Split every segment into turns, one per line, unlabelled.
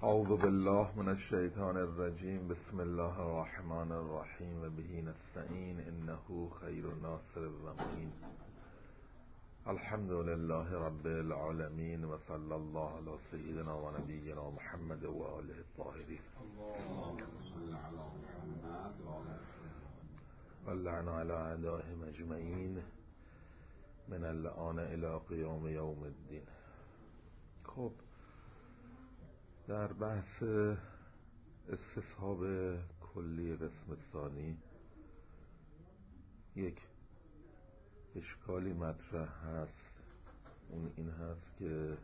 اعوذ بالله من الشیطان الرجیم. بسم الله الرحمن الرحیم و به نستعین انه خیر ناصر و معین. الحمد لله رب العالمین و صلی الله علی سیدنا و نبینا محمد و آله الطاهرین. واللعن علی اعدائهم اجمعین من الآن الی قیام یوم الدین. خب در بحث استصحاب کلی قسم ثانی یک اشکالی مطرح هست. اون این هست که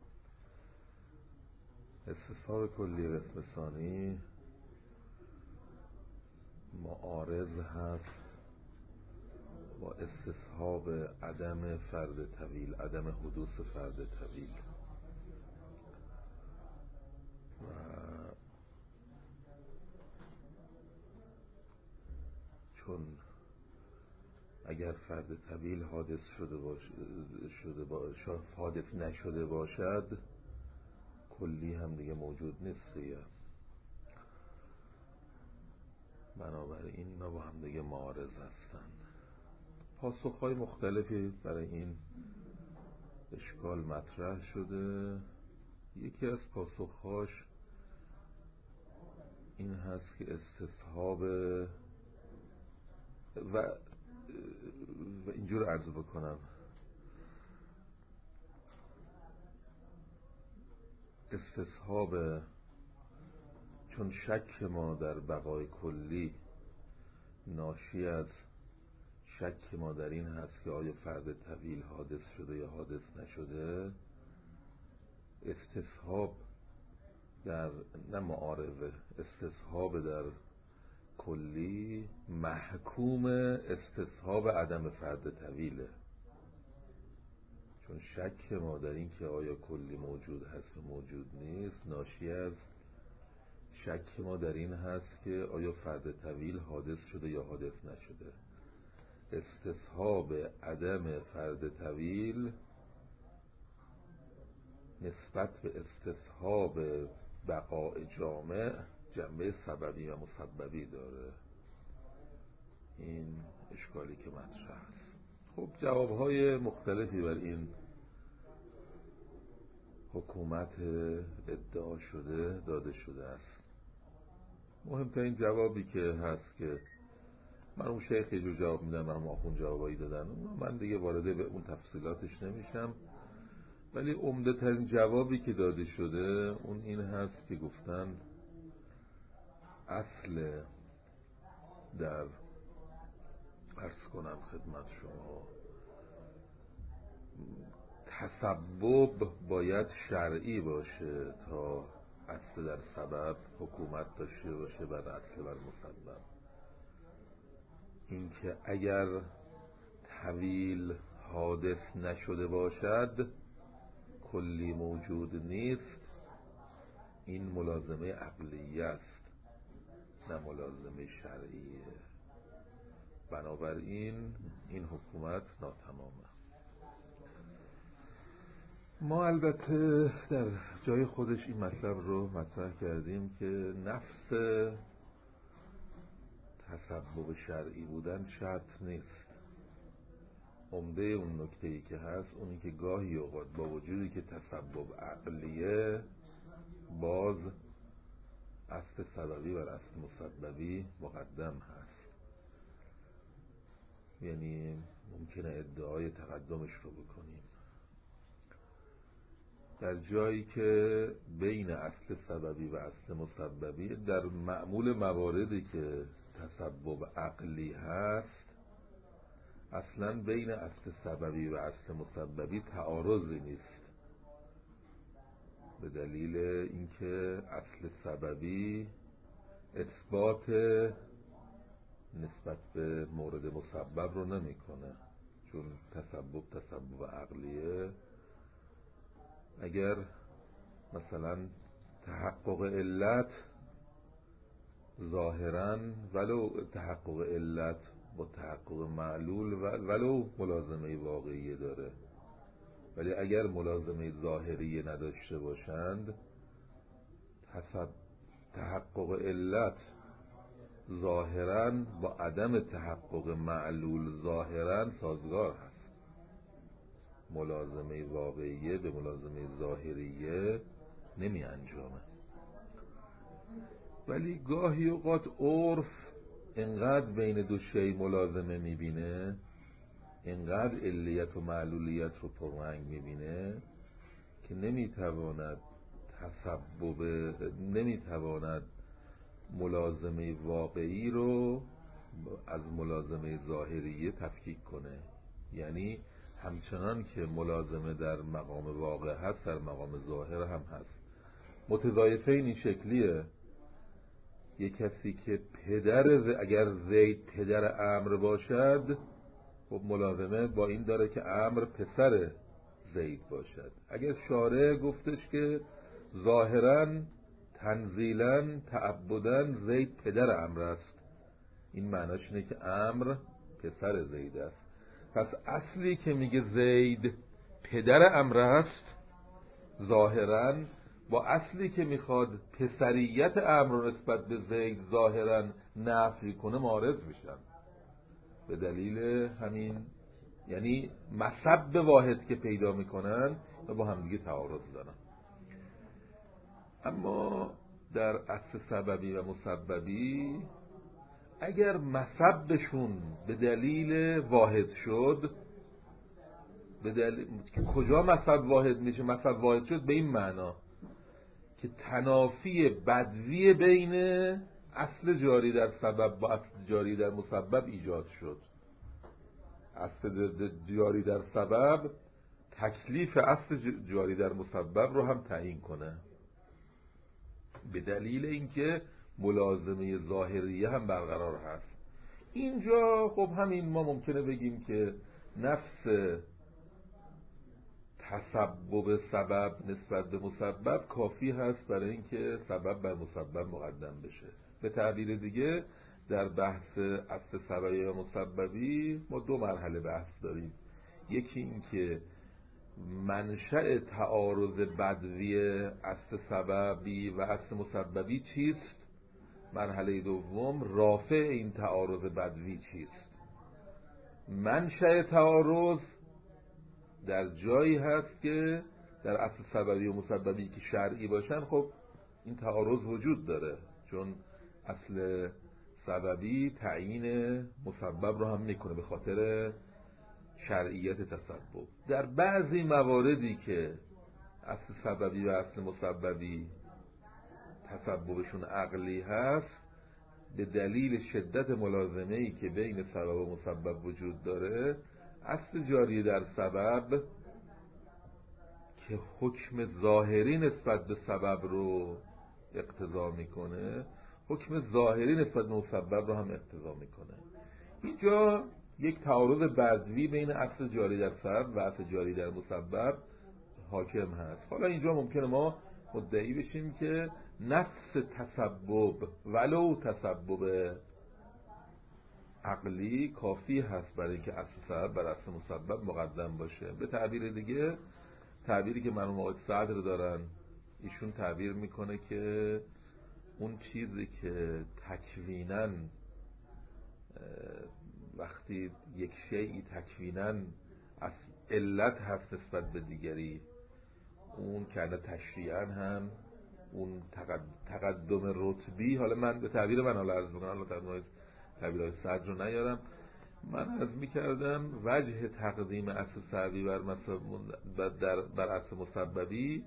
استصحاب کلی قسم ثانی معارض هست با استصحاب عدم فرد طویل، عدم حدوث فرد طویل. و چون اگر فرد طویل حادث حادث نشده باشد، کلی هم دیگه موجود نیست دیگه. بنابراین اینا با هم دیگه معارض هستن. پاسخهای مختلفی برای این اشکال مطرح شده. یکی از پاسخهاش این هست که استصحاب و اینجور عرض بکنم، استصحاب چون شک ما در بقای کلی ناشی از شک ما در این هست که آیا فرد طویل حادث شده یا حادث نشده، استصحاب در نه معارضه، استصحاب در کلی محکوم استصحاب عدم فرد طویله. چون شک ما در این که آیا کلی موجود هست و موجود نیست ناشی از شک ما در این هست که آیا فرد طویل حادث شده یا حادث نشده. استصحاب عدم فرد طویل نسبت به استصحاب بقاء جامع جنبه سببی و مسببی داره. این اشکالی که مطرح است. خب جوابهای مختلفی بر این حکومت ادعا شده داده شده است. مهمترین جوابی که هست که مرحوم شیخ یه جور جواب میدن، مرحوم آخوند جوابایی دادن، من دیگه وارد به اون تفصیلاتش نمیشم، ولی عمده ترین جوابی که داده شده اون این هست که گفتن اصل در عرض کنم خدمت شما تسبب باید شرعی باشه تا اصل در سبب حکومت داشته باشه بر اصل بر مسبب. اینکه اگر طویل حادث نشده باشد کلی موجود نیست، این ملازمه عقلیه است نه ملازمه شرعیه. بنابراین این حکومت ناتمامه. ما البته در جای خودش این مطلب رو مطرح کردیم که نفس تسبب شرعی بودن شرط نیست. عمده اون نکته‌ای که هست اونی که گاهی اوقات با وجودی که تسبب عقلیه باز اصل سببی بر اصل مسببی مقدم هست. یعنی ممکنه ادعای تقدمش رو بکنیم در جایی که بین اصل سببی و اصل مسببی در معمول مواردی که تسبب عقلی هست اصلا بین اصل سببی و اصل مسببی تعارضی نیست، به دلیل اینکه اصل سببی اثبات نسبت به مورد مسبب رو نمیکنه. چون تسبب عقلیه، اگر مثلا تحقق علت ظاهرا ولو تحقق علت با تحقق معلول ولو ملازمه واقعی داره، ولی اگر ملازمه ظاهری نداشته باشند تحقق علت ظاهراً با عدم تحقق معلول ظاهراً سازگار هست. ملازمه واقعیه به ملازمه ظاهریه نمی انجامه. ولی گاهی اوقات عرف انقدر بین دو شی ملازمه میبینه، انقدر علیت و معلولیت رو پررنگ میبینه که نمیتواند ملازمه واقعی رو از ملازمه ظاهریه تفکیک کنه. یعنی همچنان که ملازمه در مقام واقع هست، در مقام ظاهر هم هست. متضایفین این شکلیه: یک کسی که اگر زید پدر امر باشد، خب ملازمه با این داره که امر پسر زید باشد. اگر شارع گفتش که ظاهراً تنزیلاً تعبداً زید پدر امر است، این معناش اینه که امر پسر زید است. پس اصلی که میگه زید پدر امر است ظاهراً با اصلی که میخواد پسریت امر رو نسبت به زید ظاهراً نفی کنه معارض میشن. به دلیل همین، یعنی مسبب واحد که پیدا میکنن و با هم دیگه تعارض دارن. اما در اصل سببی و مسببی اگر مسببشون به دلیل واحد شد، کجا مسبب واحد میشه؟ مسبب واحد شد به این معنا که تنافی بدوی بین اصل جاری در سبب با اصل جاری در مسبب ایجاد شد. اصل جاری در سبب تکلیف اصل جاری در مسبب رو هم تعیین کنه، به دلیل اینکه ملازمه ظاهریه هم برقرار هست. اینجا خب همین ما ممکنه بگیم که نفس تسبب سبب نسبت به مسبب کافی هست برای اینکه سبب بر مسبب مقدم بشه. به تعبیر دیگه در بحث اصل سببی و مسببی ما دو مرحله بحث داریم. یکی این که منشأ تعارض بدوی اصل سببی و اصل مسببی چیست؟ مرحله دوم رافع این تعارض بدوی چیست؟ منشأ تعارض در جایی هست که در اصل سببی و مسببی که شرعی باشن، خب این تعارض وجود داره، چون اصل سببی تعیین مسبب رو هم میکنه به خاطر شرعیت تسبب. در بعضی مواردی که اصل سببی و اصل مسببی تسببشون عقلی هست، به دلیل شدت ملازمه‌ای که بین سبب و مسبب وجود داره، اصل جاری در سبب که حکم ظاهری نسبت به سبب رو اقتضا میکنه، حکم ظاهری نسبت به مسبب رو هم اقتضا میکنه. اینجا یک تعارض بدوی بین اصل جاری در سبب و اصل جاری در مسبب حاکم هست. حالا اینجا ممکنه ما مدعی بشیم که نفس تسبب ولو تسبب عقلی کافی هست برای اینکه اصل سبب بر اصل مسبب مقدم باشه. به تعبیر دیگه، تعبیری که مرحوم آقای صدر دارن، ایشون تعبیر میکنه که اون چیزی که تکویناً وقتی یک شیئی تکویناً از علت هست نسبت به دیگری، اون که تشریعاً هم اون تقدم رتبی، حالا من به تعبیر من حالا عرض میکنم، حالا تعبیرهای صدر رو نیارم، من عرض میکردم وجه تقدیم اصل سببی بر اصل مسببی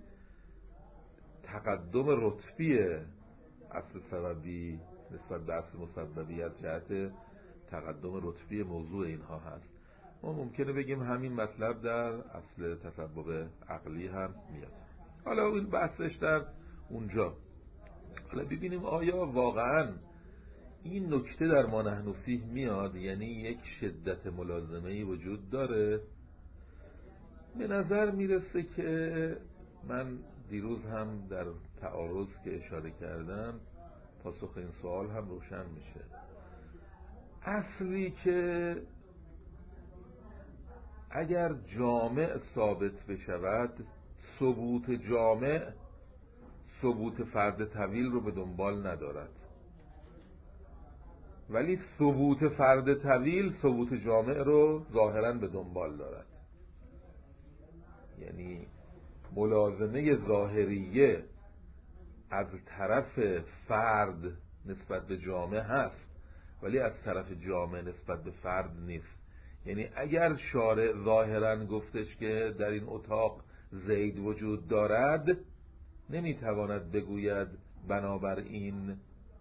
تقدم رتبی اصل سببی نسبت به اصل مسببی از جهت تقدم رتبی موضوع اینها هست. ما ممکنه بگیم همین مطلب در اصل تسبب عقلی هم میاد. حالا این بحثش در اونجا. حالا ببینیم آیا واقعاً این نکته در ما نحن فیه میاد، یعنی یک شدت ملازمه‌ای وجود داره. به نظر میرسه که من دیروز هم در تعارض که اشاره کردم پاسخ این سوال هم روشن میشه. اصلی که اگر جامع ثابت بشود، ثبوت جامع ثبوت فرد طویل رو به دنبال ندارد، ولی ثبوت فرد طویل ثبوت جامع رو ظاهراً به دنبال دارد. یعنی ملازمه ظاهریه از طرف فرد نسبت به جامع هست، ولی از طرف جامع نسبت به فرد نیست. یعنی اگر شارع ظاهراً گفتش که در این اتاق زید وجود دارد، نمیتواند بگوید بنابراین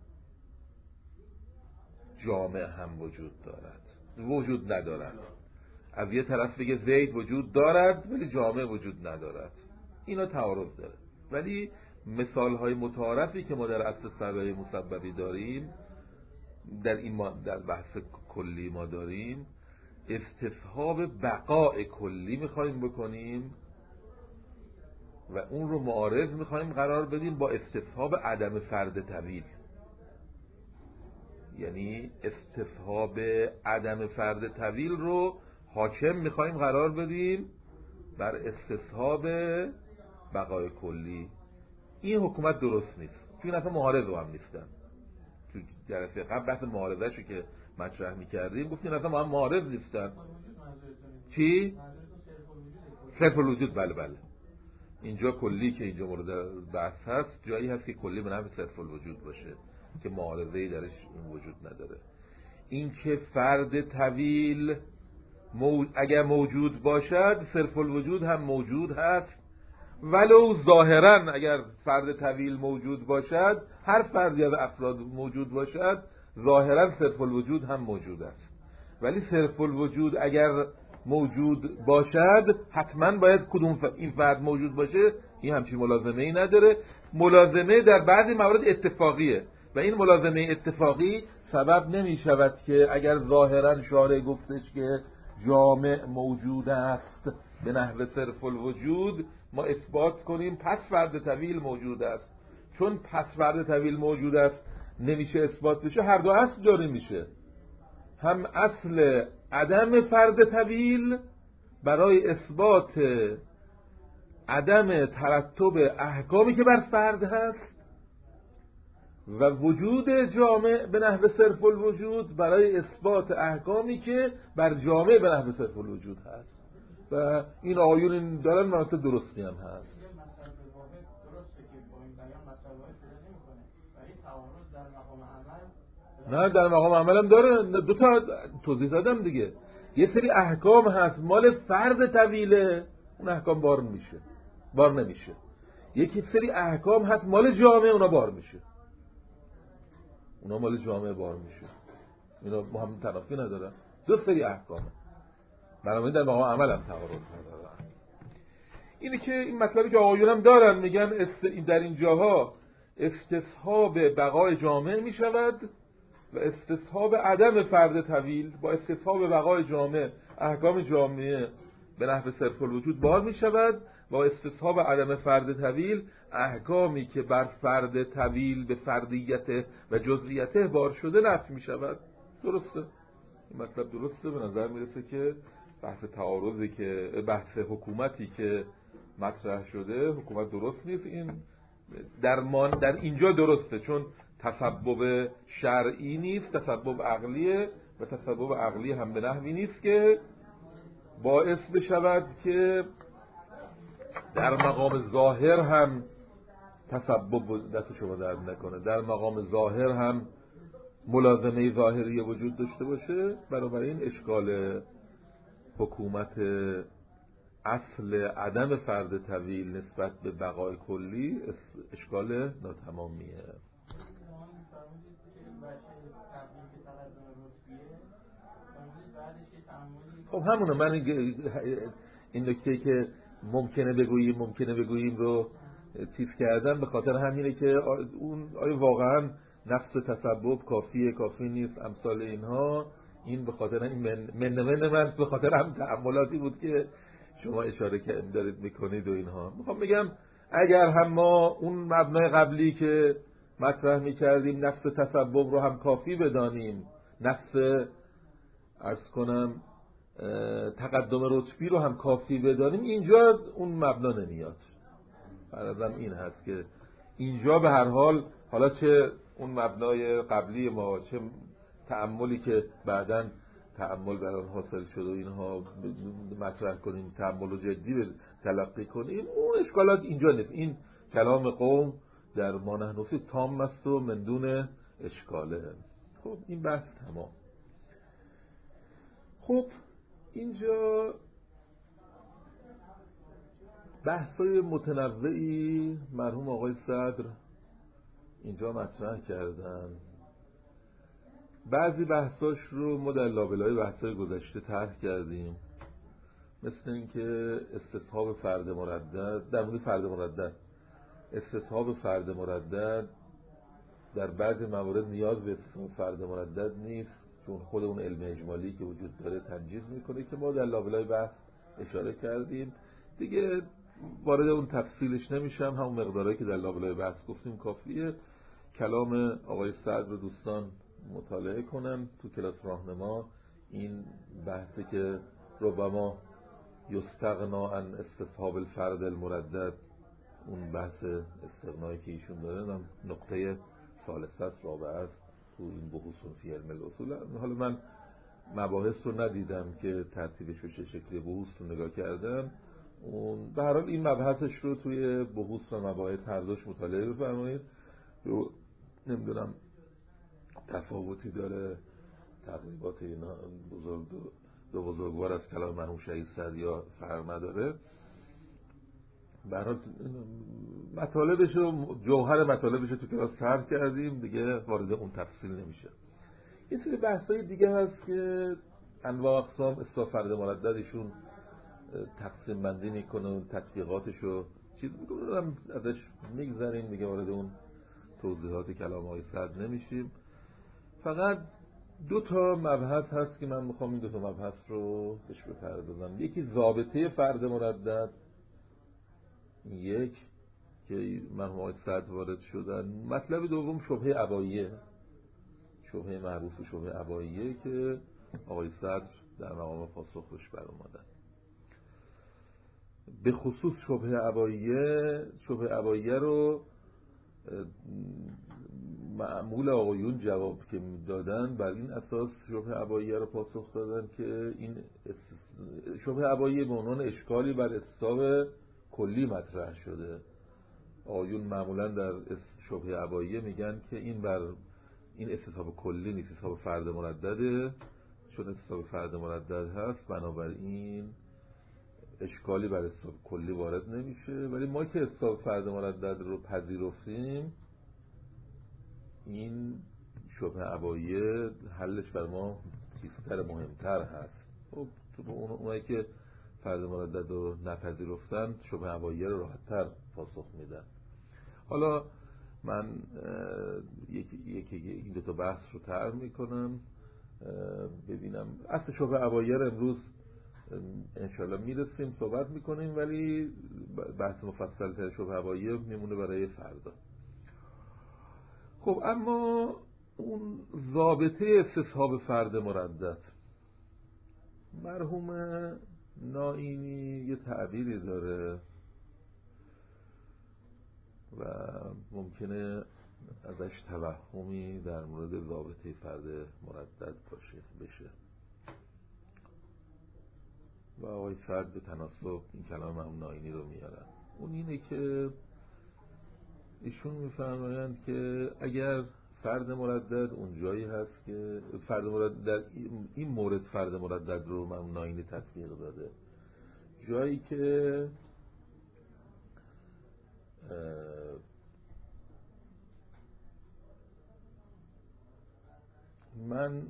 جامع هم وجود دارد، وجود ندارد. از یه طرف بگه زید وجود دارد ولی جامع وجود ندارد، اینا تعارض داره. ولی مثالهای متعارفی که ما در اصل سببی مسببی داریم، در بحث کلی ما داریم، استصحاب بقاء کلی میخوایم بکنیم و اون رو معارض میخوایم قرار بدیم با استصحاب عدم فرد طویل. یعنی استصحاب عدم فرد طویل رو حاکم میخوایم قرار بدیم بر استصحاب بقای کلی. این حکومت درست نیست، چون اصلا معارض هم نیستن. تو جلسه قبل بحث معارضه‌شو که مطرح میکردیم گفتیم اصلا ما هم معارض نیستن. چی؟ صرف الوجود. بله بله، اینجا کلی که اینجا مورد بحث هست جایی هست که کلی به نحو صرف الوجود باشه که معارضه‌ای درش وجود نداره. این که فرد طویل اگر موجود باشد صرف الوجود هم موجود هست، ولو ظاهرا اگر فرد طویل موجود باشد، هر فردی از افراد موجود باشد، ظاهرا صرف الوجود هم موجود است. ولی صرف الوجود اگر موجود باشد حتما باید کدوم این فرد موجود باشه، این همچین ملازمه ای نداره. ملازمه در بعضی موارد اتفاقیه و این ملازمه اتفاقی سبب نمی شود که اگر ظاهرا شارع گفتش که جامع موجود است به نحو صرف الوجود، ما اثبات کنیم پس فرد طویل موجود است. چون پس فرد طویل موجود است نمیشه اثبات بشه، هر دو اصل جاری میشه. هم اصل عدم فرد طویل برای اثبات عدم ترتب احکامی که بر فرد هست و وجود جامع به نحو صرف الوجود برای اثبات احکامی که بر جامع به نحو صرف الوجود هست. و این آیون دارن مناطق درستی هم هست. نه در مقام عمل هم داره. دو تا توضیح دادم دیگه. یه سری احکام هست مال فرد طویله، اون احکام بار نمیشه. یکی سری احکام هست مال جامعه، اونا بار میشه. اونا مال جامعه بار میشه. اینا با هم تنافی نداره. دو سری احکامه. بنابراین در مقام عمل هم تعارض نداره. اینی که این مطلبی که آقایون هم دارن، میگن در این جاها استصحاب بقای جامعه میشود و استصحاب عدم فرد طویل با استصحاب بقای جامع احکام جامعه به نحو صرف الوجود بار میشود، با استصحاب عدم فرد طویل احکامی که بر فرد طویل به فردیت و جزئیته بار شده نفی میشود. درسته؟ این مطلب درسته. به نظر میرسه که بحث تعارضی که بحث حکومتی که مطرح شده حکومت درست نیست. این در اینجا درسته، چون تسبب شرعی نیست، تسبب عقلیه و تسبب عقلی هم به نحوی نیست که باعث بشود که در مقام ظاهر هم تسبب دست شما درد نکنه، در مقام ظاهر هم ملازمه ظاهری وجود داشته باشه. بنابراین اشکال حکومت اصل عدم فرد طویل نسبت به بقای کلی اشکال ناتمامیه. خب همونه. من این نکته که ممکنه بگوییم رو چیز کردم به خاطر همینه که اون آیا واقعا نفس تسبب کافی نیست امثال اینها. این به خاطر این من به خاطر هم تأملاتی بود که شما اشاره دارید میکنید و اینها. میخوام بگم اگر هم ما اون مبنای قبلی که مطرح میکردیم نفس تسبب رو هم کافی بدانیم، نفس عرض کنم تقدم رتبی رو هم کافی بدانیم، اینجا اون مبنا نمیاد. فرضاً این هست که اینجا به هر حال حالا چه اون مبنای قبلی ما، چه تأملی که بعداً تأمل در آن حاصل شد و اینها مطرح کنیم، تأمل جدی تلقی کنیم، اون اشکالات اینجا نیست. این کلام قوم در ما نحن فیه تام است و من دون اشکاله. خب این بحث تمام. خب اینجا بحث‌های متنوعی مرحوم آقای صدر اینجا مطرح کردن. بعضی بحثاش رو ما در لابلای بحث‌های گذشته طرح کردیم، مثل اینکه استصحاب فرد مردد، در مورد فرد مردد، استصحاب فرد مردد در بعضی موارد نیاز به استصحاب فرد مردد نیست، چون خود اون علم اجمالی که وجود داره تنجیز میکنه که ما در لابلای بحث اشاره کردیم. دیگه وارد اون تفصیلش نمیشم، همون مقدارهایی که در لابلای بحث گفتیم کافیه. کلام آقای صدر رو دوستان مطالعه کنن تو کلاس راهنما. این بحثی که ربما یستغنا عن استصحاب الفرد المردد، اون بحث استغنایی که ایشون داره، نقطه ثالثه رابعه است تو این بحوث فی علم الاصول. حالا من مباحث رو ندیدم که ترتیبش به چه شکلی بحوث رو نگاه کردم. اون به هر حال این مبحثش رو توی بحوث و مباحث هر دوش مطالعه بفرمایید. نمیدونم تفاوتی داره تقریبات اینا دو بزرگوار از کلام مرحوم شهید صدر یا فرق نداره. به هر حال مطالبش رو، جوهر مطالبش رو تو کلاس طرح کردیم، دیگه وارد اون تفصیل نمیشه. یه سری بحثای دیگه هست که انواع اقسام استصحاب فرد مرددشون تقسیم بندی میکنه، تطبیقاتش رو چیز میکنه، ازش میگذریم دیگه، وارد اون توضیحات کلام آقای صدر نمیشیم. فقط دو تا مبحث هست که من میخوام این دو تا مبحث رو بهش بپردازم. یکی ضابطه فرد مردد، یک که مرحوم آقای صدر وارد شدن. مطلب دوم شبهه اباییه، شبهه معروف شبهه اباییه که آقای صدر در مقام پاسخش بر اومدن. به خصوص شبهه اباییه رو معمول آقایون جواب که دادن بر این اساس شبهه اباییه رو پاسخ دادن که این شبهه اباییه به عنوان اشکالی بر استصحاب کلی مطرح شده. آقایون معمولا در شبهه اباییه میگن که این استصحاب کلی نیست، استصحاب فرد مردده. چون استصحاب فرد مردد هست بنابراین اشکالی بر استصحاب کلی وارد نمیشه. ولی ما که استصحاب فرد مردد رو پذیرفتیم، این شبهه اباییه حلش بر ما چیزتر مهمتر هست. خب تو اونایی که فرد مردد رو نپذیرفتن شبهه اباییه رو راحت‌تر پاسخ میدن. حالا من یکی این دو تا بحث رو طرح میکنم، ببینم اصل شبهه اباییه رو امروز انشالله میرسیم صحبت میکنیم، ولی بحث مفصل تر شبهه اباییه میمونه برای فردا. خب اما اون ضابطه استصحاب فرد مردد، مرحوم نائینی یه تعبیری داره و ممکنه ازش توهمی در مورد ضابطه فرد مردد بشه و آقای صدر به تناسب این کلام مرحوم نائینی رو میارن. اون اینه که ایشون میفرمایند که اگر فرد مردد اون جایی هست که فرد مردد در این مورد فرد مردد رو مرحوم نائینی تطبیق داده، جایی که من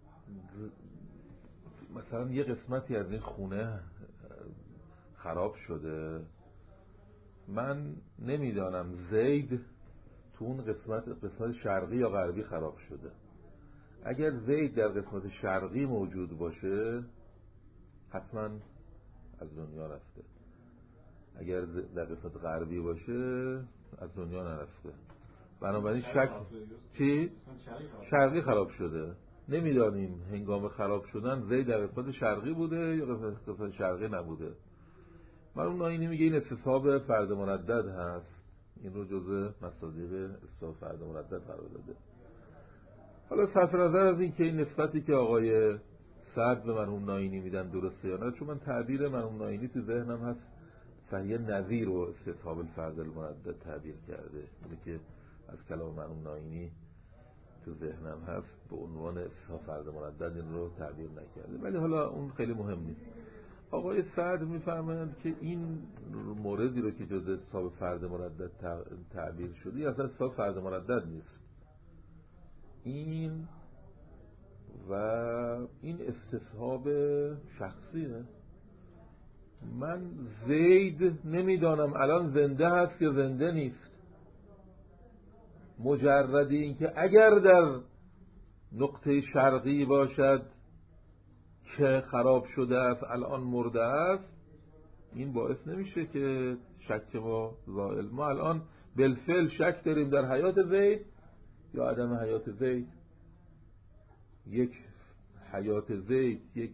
مثلا یه قسمتی از این خونه خراب شده، من نمیدانم زید تو اون قسمت شرقی یا غربی خراب شده. اگر زید در قسمت شرقی موجود باشه حتما از دنیا رفته، اگر در قسمت غربی باشه از دنیا نرفته. بنابراین چی؟ شرقی خراب شده. نمیدانیم هنگام خراب شدن زید در قسمت شرقی بوده یا قسمت شرقی نبوده. مرحوم نائینی میگه این استصحاب فرد مردد هست، این رو جزء مصادیق استصحاب فرد مردد قرار داده. حالا صرف نظر از این که این نسبتی که آقای سعد به مرحوم ناینی میدن درسته یا نه، چون من تعبیر مرحوم ناینی تو ذهنم هست صحیح نظیر و استصحاب الفرد المردد تعبیر کرده، اینه که از کلام مرحوم ناینی تو ذهنم هست به عنوان استصحاب فرد مردد این رو تعبیر نکرده، ولی حالا اون خیلی مهم نیست. آقای سعد میفرمایند که این موردی رو که جزء استصحاب فرد مردد تعبیر شده یا اصلا استصحاب فرد مردد نیست، این و این استصحاب شخصیه. من زید نمیدانم الان زنده هست یا زنده نیست، مجردی این که اگر در نقطه شرقی باشد که خراب شده است الان مرده است، این باعث نمیشه که شک ما زائل. ما الان بالفعل شک داریم در حیات زید یا عدم حیات زید. یک حیات زید یک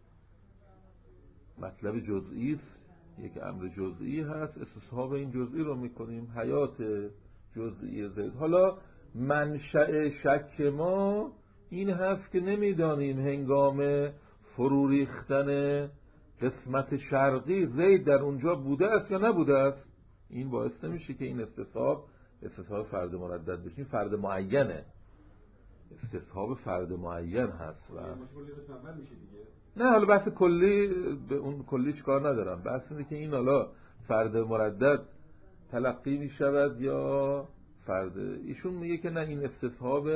مطلب جزئی است، یک امر جزئی هست، استصحاب این جزئی رو میکنیم، حیات جزئی زید. حالا منشأ شک ما این هست که نمیدانیم هنگام فرو ریختن قسمت شرقی زید در اونجا بوده است یا نبوده است. این باعث نمیشه که این استصحاب فرد مردد بشه. فرد معینه، استصحاب فرد معین هست و نه، حالا بحث کلی به اون کلیش کار ندارم، بحث اینه که این حالا فرد مردد تلقی می شود یا فرد. ایشون میگه که نه، این استصحاب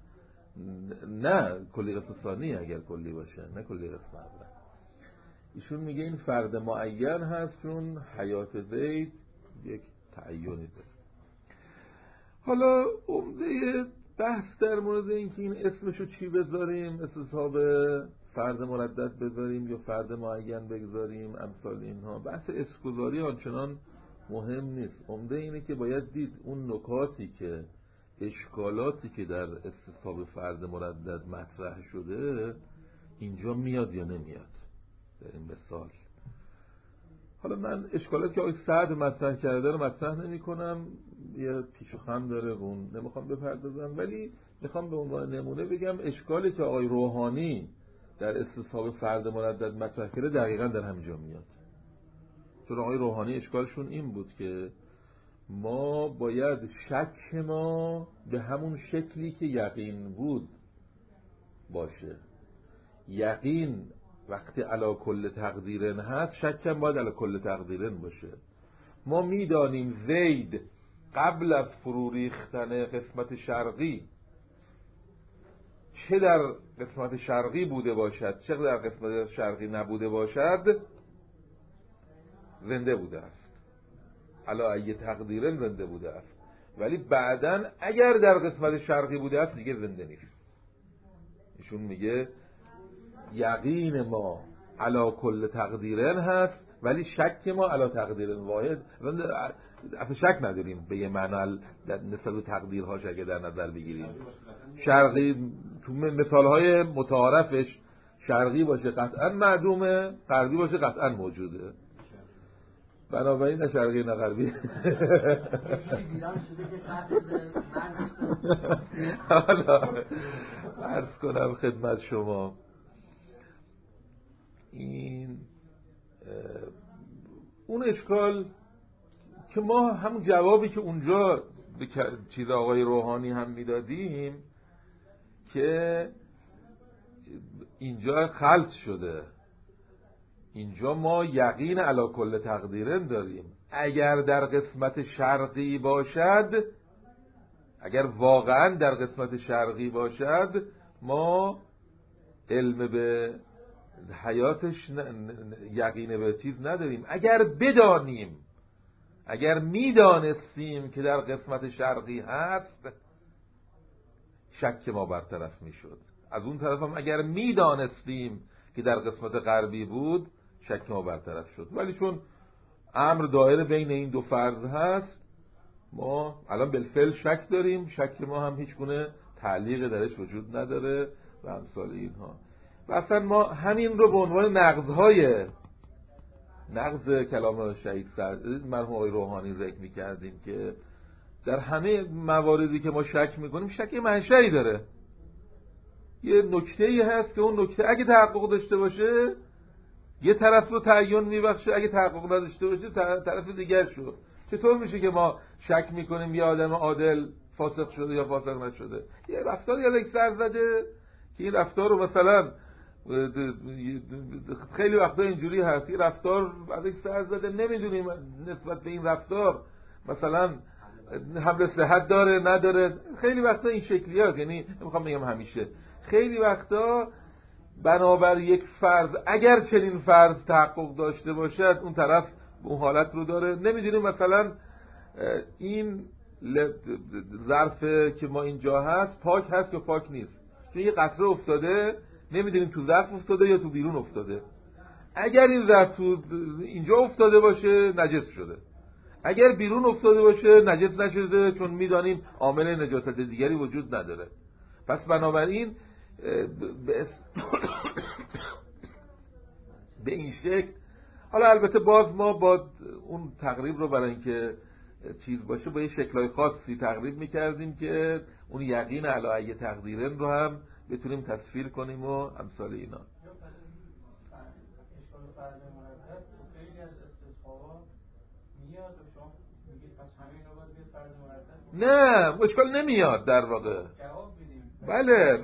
نه کلی قسم ثانی اگر کلی باشه، نه کلی قسم اول. ایشون میگه این فرد معین هست چون حیات زید یک تعیینی داره. حالا عمده بحث در مورد اینکه این اسمشو چی بذاریم، استصحاب فرد مردد بذاریم یا فرد معین بگذاریم، امثال اینها، بحث اسمگذاری آنچنان مهم نیست. عمده اینه که باید دید اون نکاتی که اشکالاتی که در استصحاب فرد مردد مطرح شده اینجا میاد یا نمیاد در این مثال. حالا من اشکالاتی که آقای سعد مطرح کرده رو مطرح نمی کنم، یه پیش و خم داره اون نمیخوام بپردازم، ولی میخوام به عنوان نمونه بگم اشکالی که آقای روحانی در استصحاب فرد مردد مطرح کرده دقیقاً در همینجا میاد. چون آقای روحانی اشکالشون این بود که ما باید شک ما به همون شکلی که یقین بود باشه. یقین وقتی علی کل تقدیرن هست، شک هم باید علی کل تقدیرن باشه. ما میدانیم زید قبل از فرو ریختن قسمت شرقی، چه در قسمت شرقی بوده باشد چه در قسمت شرقی نبوده باشد، زنده بوده است، علی ای تقدیرن زنده بوده است. ولی بعدن اگر در قسمت شرقی بوده است دیگه زنده نیست. ایشون میگه یقین ما علی کل تقدیرن هست ولی شک ما علی تقدیرن واحد. اصلا شک نداریم به یه معنی نسبت به تقدیرهاش اگه در نظر بگیریم. شرقی تو مثالهای متعارفش شرقی باشه قطعا معدومه، غربی باشه قطعا موجوده. بنابراین نه شرقی نه غربی. حالا عرض کنم خدمت شما این اون اشکال که ما همون جوابی که اونجا به چیز آقای روحانی هم میدادیم که اینجا خلط شده. اینجا ما یقین علی کل تقدیرن داریم. اگر در قسمت شرقی باشد، اگر واقعا در قسمت شرقی باشد، ما علم به حیاتش یقین به چیز نداریم. اگر بدانیم، اگر میدانستیم که در قسمت شرقی هست، شک ما برطرف میشد. از اون طرف هم اگر میدانستیم که در قسمت غربی بود، شک ما برطرف شد. ولی چون امر دایره بین این دو فرض هست، ما الان بالفعل شک داریم، شک ما هم هیچ گونه تعلیق درش وجود نداره و امثال اینها. و اصلا ما همین رو به عنوان نقض کلام شهید مرحوم آقای روحانی ذکر می‌کردیم که در همه مواردی که ما شک میکنیم شک منشأی داره. یه نکته‌ای هست که اون نکته اگه تحقق داشته باشه یه طرف رو تعین میبخشه، اگه تحقق نداشته باشه طرف دیگر شد. چطور میشه که ما شک میکنیم یه آدم عادل فاسق شده یا فاسق نشده؟ یه رفتار یک سر زده که این رفتار رو مثلا خیلی وقتا اینجوری هست، یه رفتار از یک سر زده نمیدونیم نسبت به این رفتار مثلا حمل صحت داره نداره. خیلی وقتا این شکلی هست، یعنی نمیخوام بگم همیشه، خیلی وقتا بنابر یک فرض اگر چنین فرض تحقق داشته باشد اون طرف اون حالت رو داره. نمیدونیم مثلا این ظرف که ما اینجا هست پاک هست یا پاک نیست، چون یه قطره افتاده نمیدونیم تو ظرف افتاده یا تو بیرون افتاده. اگر این ظرف تو اینجا افتاده باشه نجس شده، اگر بیرون افتاده باشه نجس نشده، چون میدانیم عامل نجاست دیگری وجود نداره. پس بنابراین به این شکل، حالا البته باز ما با اون تقریب رو برای اینکه چیز باشه با یه شکل‌های خاصی تقریب می‌کردیم که اون یقین علی تقدیرن رو هم بتونیم تصویر کنیم و امثال اینا. نه اشکال نمیاد در واقع. بله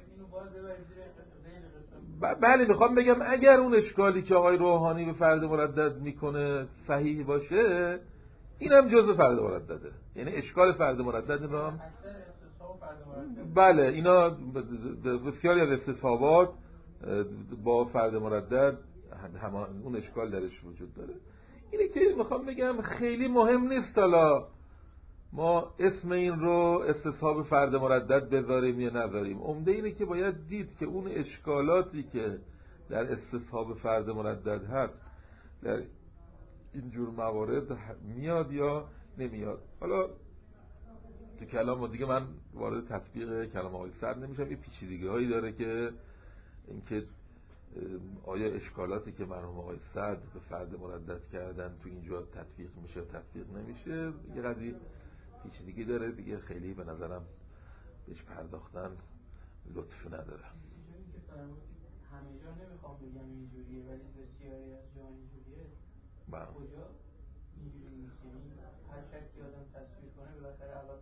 بله میخوام بگم اگر اون اشکالی که آقای روحانی به فرد مردد میکنه صحیح باشه اینم جزء فرد مردده، یعنی اشکال فرد مردد رو هم بله اینا بسیاری از استصحابات با فرد مردد اون اشکال درش وجود داره. اینه که میخوام بگم خیلی مهم نیست حالا ما اسم این رو استصحاب فرد مردد بذاریم یا نذاریم. عمده اینه که باید دید که اون اشکالاتی که در استصحاب فرد مردد هست در اینجور موارد میاد یا نمیاد. حالا تو کلام دیگه من وارد تطبیق کلام آقای صدر نمیشم، یه پیچیدگی هایی داره که اینکه آیا اشکالاتی که مرحوم آقای صدر به فرد مردد کردن تو اینجا تطبیق میشه و تطبیق نمیشه، یه قضیه پیچیدگی داره دیگه، خیلی به نظرم بهش پرداختن لطف نداره.
همه جا نمیخوام بگم اینجوریه ولی بسیاری از جا اینجوریه. کجا اینجوری نیست؟ یعنی هر شکلی آدم تصویر کنه بالاخره اول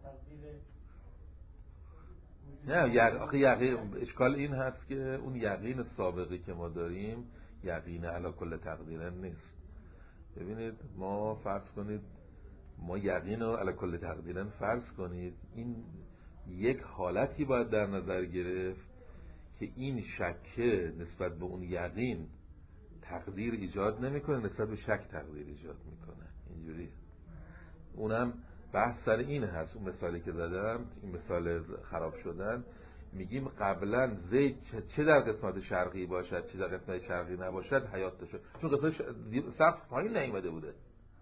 تقدیر
نه اشکال این هست که اون یقین سابقی که ما داریم یقین علی کل تقدیرن نیست. ببینید ما فرض کنید ما یقین رو علی کل تقدیرن فرض کنید، این یک حالتی باید در نظر گرفت که این شک نسبت به اون یقین تقدیر ایجاد نمیکنه، نسبت به شک تقدیر ایجاد میکنه. اینجوری اونم بحث سر این هست. اون مثالی که زدم، این مثال خراب شدن، میگیم قبلا زید چه در قسمت شرقی باشد چه در قسمت شرقی نباشد حیات داشت، چون قسمت سقف پایین نیامده بوده.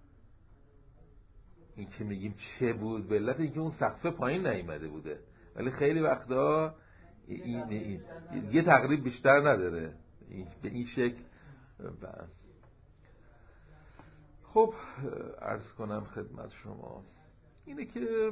این که میگیم چه بود به علت اینکه اون سقف پایین نیامده بوده، ولی خیلی وقتا این یه تقریب بیشتر نداره به این شکل. خب عرض کنم خدمت شما اینه که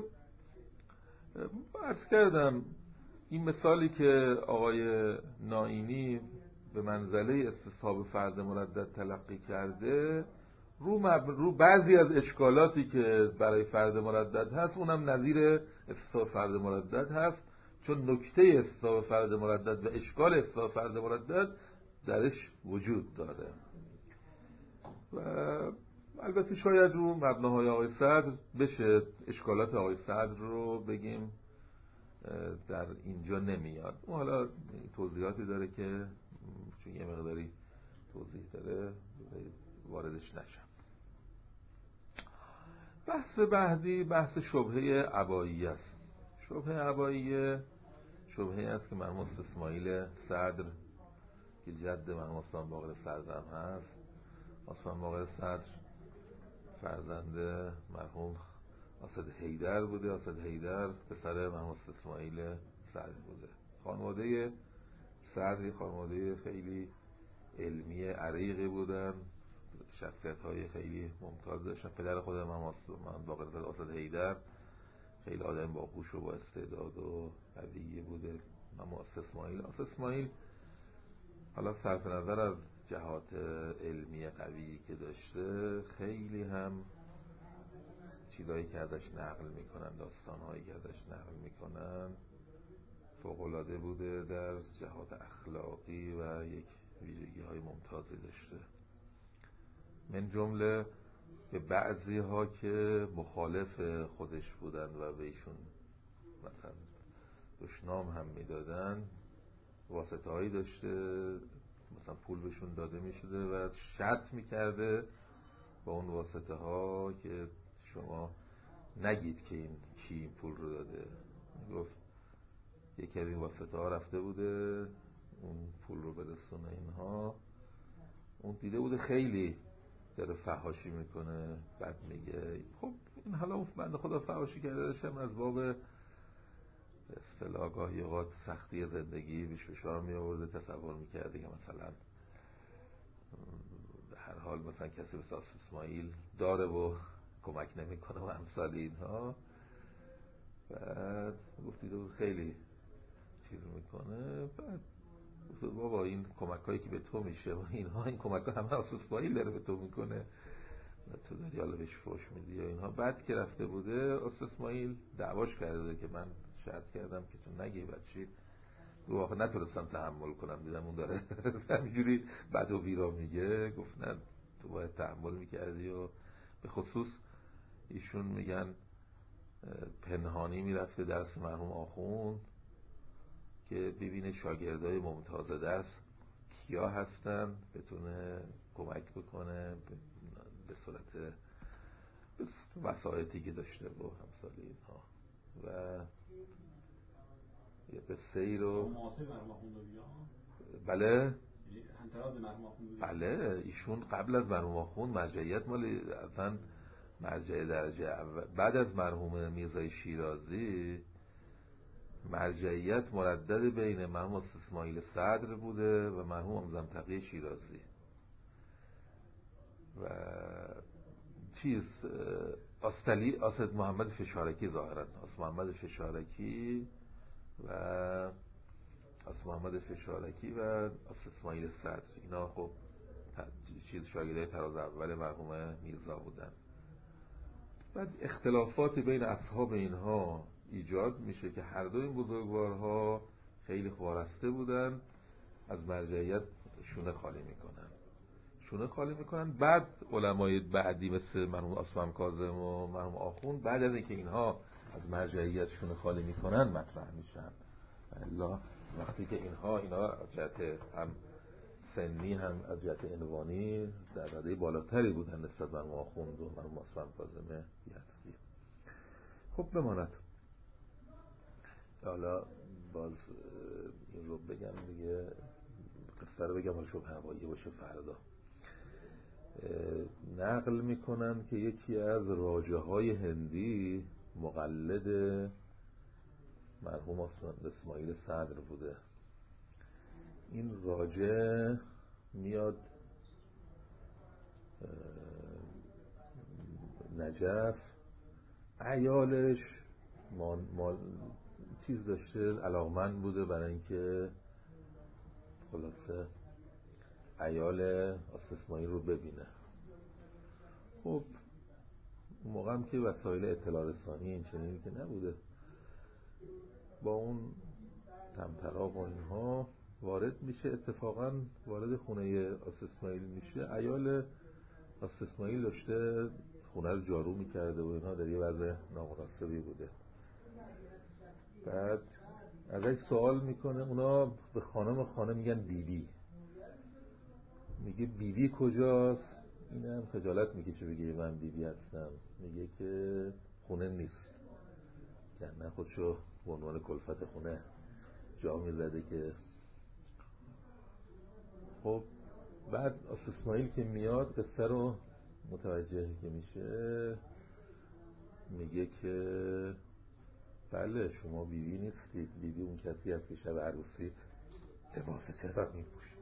عرض کردم این مثالی که آقای نائینی به منزله استصحاب فرد مردد تلقی کرده رو بعضی از اشکالاتی که برای فرد مردد هست اونم نظیر استصحاب فرد مردد هست، چون نکته استصحاب فرد مردد و اشکال استصحاب فرد مردد درش وجود داره. و البته شاید رو مبناهای آقای صدر بشه اشکالات آقای صدر رو بگیم در اینجا نمیاد. اون حالا توضیحاتی داره که چون یه مقداری توضیح داره واردش نشم. بحث بعدی بحث شبهه عبایی است. شبهه عبایی شبهه است که مرحوم اسماعیل صدر که جد مرحوم استاد باقر صدر هم هست، استاد باقر صدر فرزند مرحوم اسد حیدر بوده، اسد حیدر پسر مرحوم اسماعیل صدر بوده. خانواده صدر خانواده خیلی علمی عریقی بودن، شخصیت های خیلی ممتاز داشتن. پدر خود من باقر اسد حیدر خیلی آدم باهوش و با استعداد و قوی بوده. اما اسماعیل حالا صرف نظر از جهات علمی قوی که داشته، خیلی هم چیزایی که ازش نقل میکنن، داستانهایی که ازش نقل میکنن فوق‌العاده بوده در جهات اخلاقی و یک ویژگی های ممتازی داشته. من جمله به بعضی ها که مخالف خودش بودن و به ایشون مثلا دشنام هم میدادن، واسطه هایی داشته، مثلا پول بهشون داده میشده و شرط میکرده با اون واسطه ها که شما نگید که این پول رو داده. گفت یکی از این واسطه ها رفته بوده اون پول رو برسونه اینها، اون دیده بوده خیلی داره فحاشی میکنه، بعد میگه خب این حالا اون بنده خدا فحاشی کرده داشتم از باب اصطلاح گاهی اوقات سختی زندگی بهش فشار می آورده، تصور میکرده که مثلا به هر حال مثلا کسی مثل اسماعیل داره و کمک نمیکنه و امثال اینها. بعد گفتید خیلی چیز میکنه، بعد گفت بابا این کمک هایی که به تو میشه و اینها، این کمک ها همه اسماعیل داره به تو میکنه و تو داری حالا بهش فوش میدی و اینها. بعد که رفته بوده اسماعیل دعواش کرده که من شرط کردم که تو نگی بچی، دو واقع نتونستم تحمل کنم، دیدم اون داره همینجوری بد و بیرا میگه. گفت نه تو باید تحمل میکردی. و به خصوص ایشون میگن پنهانی میرفته درس مرحوم آخوند که ببینه شاگردای ممتاز درس کیا هستن، بتونه کمک بکنه به صورت وسایطی که داشته و همسال اینها. و یه قصه‌ای رو بله ایشون قبل از مرحوم آخوند مرجعیت مال اصلا مرجع درجه اول، بعد از مرحوم میرزای شیرازی مرجعیت مردد بین مرحوم اسماعیل صدر بوده و مرحوم امام تقی شیرازی. و چیز اسد محمد فشارکی، ظاهرا اسد محمد فشارکی و اسد اسماعیل صدر، اینا خب چیز شاگردای تراز اول مرحوم میرزا بودن. بعد اختلافات بین اصحاب اینها ایجاد میشه که هر دو این بزرگوارها خیلی خوارسته بودن، از مرجعیت شونه خالی میکنن. بعد علمای بعدی مثل مرحوم عثمان کاظم و مرحوم آخوند بعد از اینکه اینها از مرجعیت شونه خالی میکنن مطرح میشن. الا وقتی که اینا از جهت هم سنی هم از جهت عنوانی در رده بالاتری بودن نسبت به مرحوم آخوند و مرحوم عثمان کاظم یزدی. خب بماند حالا باز این رو بگم دیگه، قصه رو بگم حالا شبه هوایی باشه فردا. نقل میکنن که یکی از راجه های هندی مقلد مرحوم اسماعیل صدر بوده. این راجه میاد نجف، عیالش چیز داشته، علاقمند بوده برای اینکه خلاصه عیال اسماعیل رو ببینه. خب اون موقع هم که وسایل اطلاع رسانی این چنینی که نبوده، با اون طمطراق و اینها وارد میشه، اتفاقا وارد خونه اسماعیل میشه. عیال اسماعیل داشته خونه رو جارو میکرده و اینها، در یه وضع نامناسبی بوده. بعد ازش سوال میکنه، اونا به خانم میگن بیبی. میگه بیبی کجاست؟ این هم خجالت میکشه بگه من بیبی هستم. میگه که خونه نیست، یعنی خودشو به عنوان کلفت خونه جا میزده که. خب بعد اسماعیل که میاد قصه رو متوجه که میشه، میگه که بله شما بیبی نیستید، بیبی اون کسی هست که شب عروسی لباس تهران میپوشه.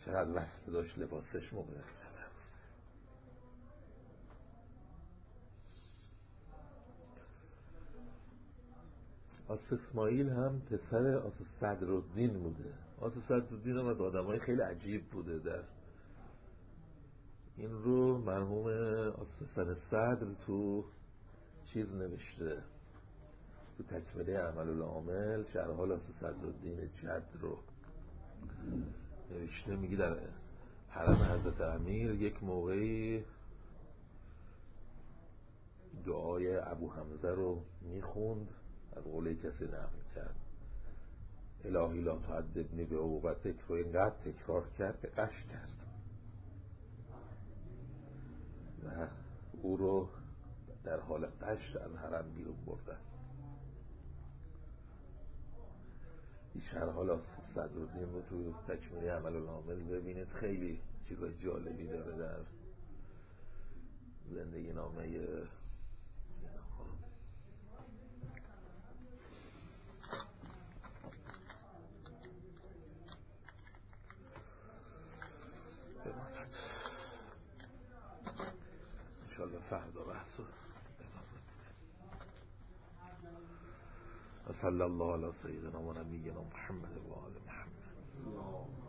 چقدر وصل داشت لباسش موقع آس اسماعیل هم پسر آس صدرالدین بوده. آس صدرالدین هم از آدمای خیلی عجیب بوده. در این رو مرحوم آس پسر صدر تو چیز نوشته، تو تکمله اعمال العامل شرح حال آس صدرالدین جد رو نوشته. میگی در حرم حضرت امیر یک موقعی دعای ابو حمزه رو میخوند، از قوله کسی نقل کرد، الهی لا تعذبنی به عقوبتک رو اینقدر تکرار کرد که قش کرد و او رو در حال قش از حرم بیرون بردن. این شرح حال آس صدرالدین رو تو تکمیله اعمال العامل ببینید، خیلی چیزای جالبی داره در زندگی نامه انشاءالله فردا بحث و صلی الله علی سیدنا و نبینا محمد و آل محمد.